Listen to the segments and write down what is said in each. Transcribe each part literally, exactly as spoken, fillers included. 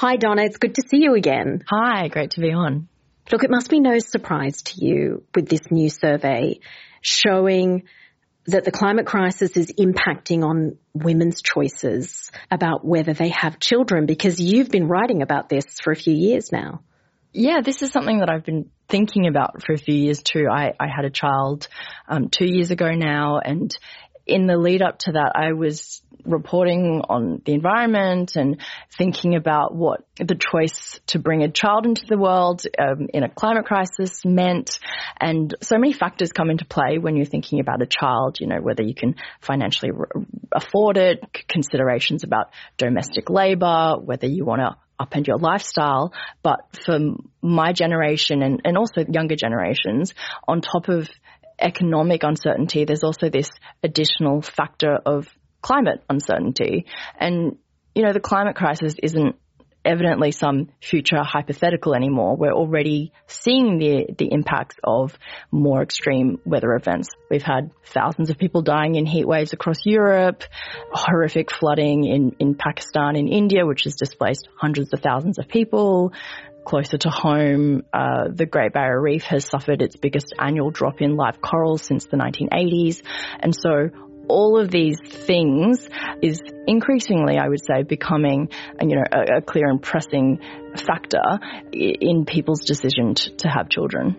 Hi, Donna. It's good to see you again. Hi, great to be on. Look, it must be no surprise to you with this new survey showing that the climate crisis is impacting on women's choices about whether they have children, because you've been writing about this for a few years now. Yeah, this is something that I've been thinking about for a few years too. I, I had a child um, two years ago now, and in the lead up to that, I was reporting on the environment and thinking about what the choice to bring a child into the world um, in a climate crisis meant. And so many factors come into play when you're thinking about a child, you know, whether you can financially re- afford it, considerations about domestic labor, whether you want to upend your lifestyle. But for my generation and, and also younger generations, on top of economic uncertainty, there's also this additional factor of climate uncertainty. And, you know, the climate crisis isn't evidently some future hypothetical anymore. We're already seeing the, the impacts of more extreme weather events. We've had thousands of people dying in heat waves across Europe, horrific flooding in, in Pakistan and India, which has displaced hundreds of thousands of people. Closer to home, uh, the Great Barrier Reef has suffered its biggest annual drop in live corals since the nineteen eighties. And so all of these things is increasingly, I would say, becoming, you know, a, a clear and pressing factor in people's decision to, to have children.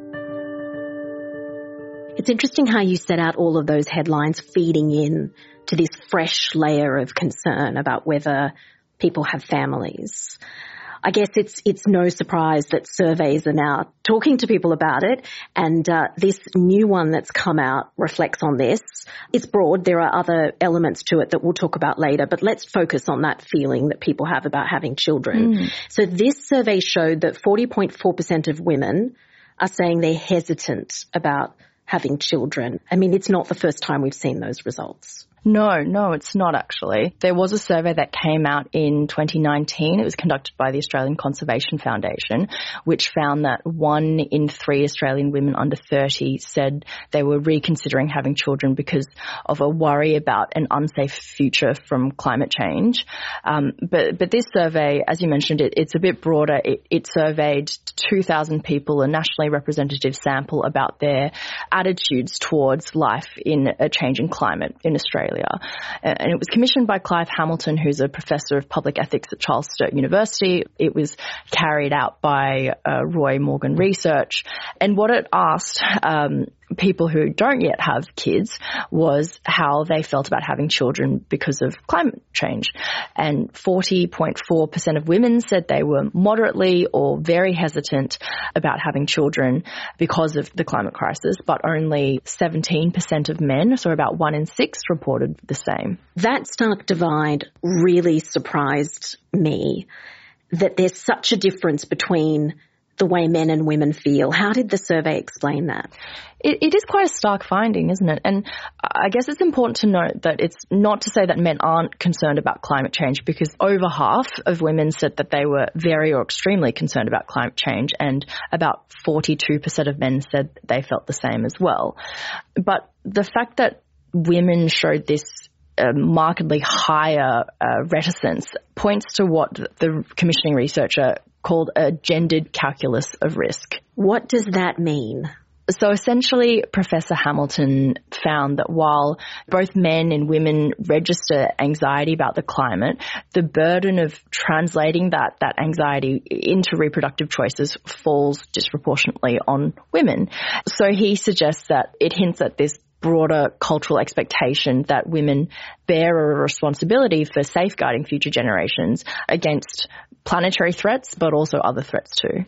It's interesting how you set out all of those headlines feeding in to this fresh layer of concern about whether people have families. I guess it's it's no surprise that surveys are now talking to people about it, and uh, this new one that's come out reflects on this. It's broad. There are other elements to it that we'll talk about later, but let's focus on that feeling that people have about having children. Mm. So this survey showed that forty point four percent of women are saying they're hesitant about having children. I mean, it's not the first time we've seen those results. No, no, it's not actually. There was a survey that came out in twenty nineteen. It was conducted by the Australian Conservation Foundation, which found that one in three Australian women under thirty said they were reconsidering having children because of a worry about an unsafe future from climate change. Um, but, but this survey, as you mentioned, it, it's a bit broader. It, it surveyed two thousand people, a nationally representative sample, about their attitudes towards life in a changing climate in Australia. And it was commissioned by Clive Hamilton, who's a professor of public ethics at Charles Sturt University. It was carried out by uh, Roy Morgan Research. And what it asked um, people who don't yet have kids was how they felt about having children because of climate change. And forty point four percent of women said they were moderately or very hesitant about having children because of the climate crisis, but only seventeen percent of men, so about one in six, reported the same. That stark divide really surprised me, that there's such a difference between the way men and women feel. How did the survey explain that? It, it is quite a stark finding, isn't it? And I guess it's important to note that it's not to say that men aren't concerned about climate change, because over half of women said that they were very or extremely concerned about climate change, and about forty-two percent of men said they felt the same as well. But the fact that women showed this a markedly higher uh, reticence points to what the commissioning researcher called a gendered calculus of risk. What does that mean? So essentially, Professor Hamilton found that while both men and women register anxiety about the climate, the burden of translating that, that anxiety into reproductive choices falls disproportionately on women. So he suggests that it hints at this broader cultural expectation that women bear a responsibility for safeguarding future generations against planetary threats, but also other threats too.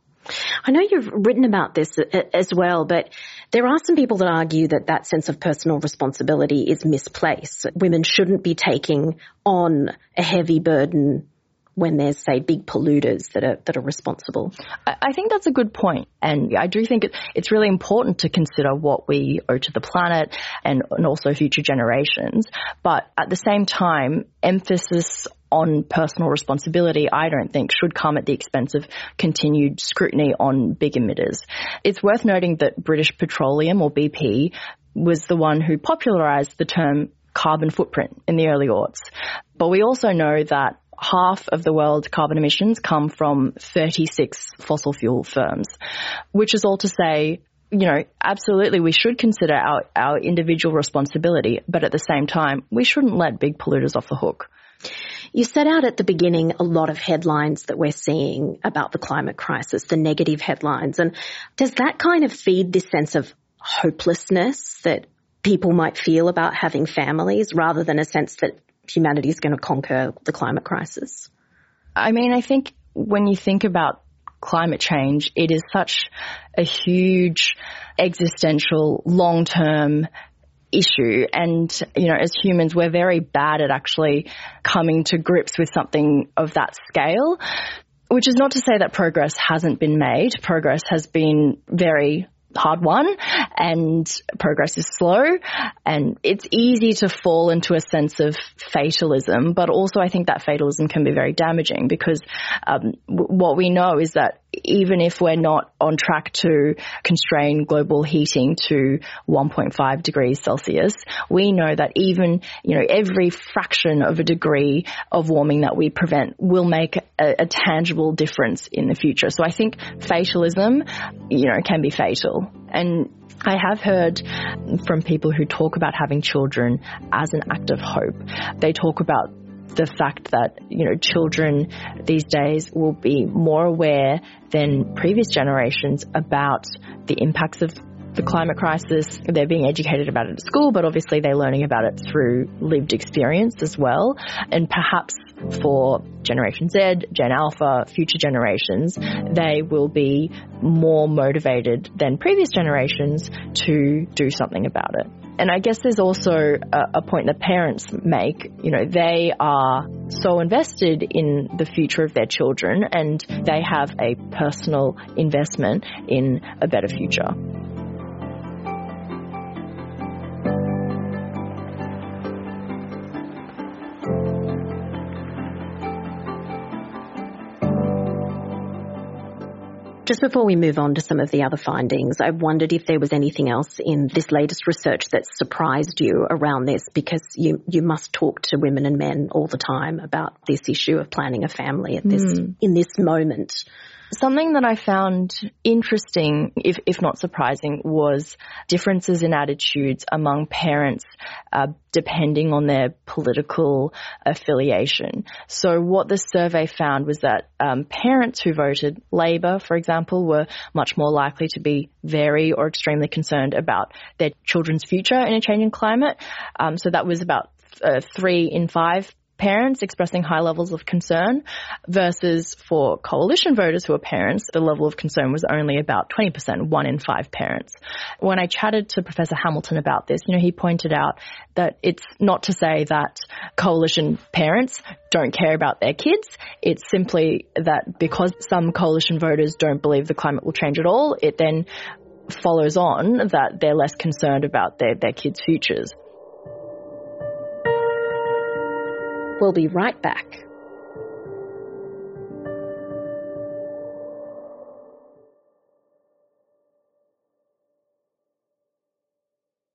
I know you've written about this as well, but there are some people that argue that that sense of personal responsibility is misplaced. Women shouldn't be taking on a heavy burden when there's, say, big polluters that are that are responsible. I think that's a good point. And I do think it, it's really important to consider what we owe to the planet and, and also future generations. But at the same time, emphasis on personal responsibility, I don't think, should come at the expense of continued scrutiny on big emitters. It's worth noting that British Petroleum, or B P, was the one who popularised the term carbon footprint in the early aughts. But we also know that half of the world's carbon emissions come from thirty-six fossil fuel firms, which is all to say, you know, absolutely we should consider our, our individual responsibility, but at the same time, we shouldn't let big polluters off the hook. You set out at the beginning a lot of headlines that we're seeing about the climate crisis, the negative headlines. And does that kind of feed this sense of hopelessness that people might feel about having families rather than a sense that humanity is going to conquer the climate crisis? I mean, I think when you think about climate change, it is such a huge existential long-term issue. And, you know, as humans, we're very bad at actually coming to grips with something of that scale, which is not to say that progress hasn't been made. Progress has been very hard won and progress is slow, and it's easy to fall into a sense of fatalism, but also I think that fatalism can be very damaging because um, w- what we know is that even if we're not on track to constrain global heating to one point five degrees Celsius, we know that even, you know, every fraction of a degree of warming that we prevent will make a, a tangible difference in the future. So I think fatalism, you know, can be fatal. And I have heard from people who talk about having children as an act of hope. They talk about the fact that, you know, children these days will be more aware than previous generations about the impacts of the climate crisis. They're being educated about it at school, but obviously they're learning about it through lived experience as well. And perhaps for Generation Z, Gen Alpha, future generations, they will be more motivated than previous generations to do something about it. And I guess there's also a, a point that parents make. You know, they are so invested in the future of their children and they have a personal investment in a better future. Just before we move on to some of the other findings, I wondered if there was anything else in this latest research that surprised you around this, because you, you must talk to women and men all the time about this issue of planning a family at this mm. in this moment. Something that I found interesting, if, if not surprising, was differences in attitudes among parents uh, depending on their political affiliation. So what the survey found was that um, parents who voted Labor, for example, were much more likely to be very or extremely concerned about their children's future in a changing climate. Um, so that was about uh, three in five parents expressing high levels of concern, versus for coalition voters who are parents, the level of concern was only about twenty percent, one in five parents. When I chatted to Professor Hamilton about this, you know, he pointed out that it's not to say that coalition parents don't care about their kids. It's simply that because some coalition voters don't believe the climate will change at all, it then follows on that they're less concerned about their, their kids' futures. We'll be right back.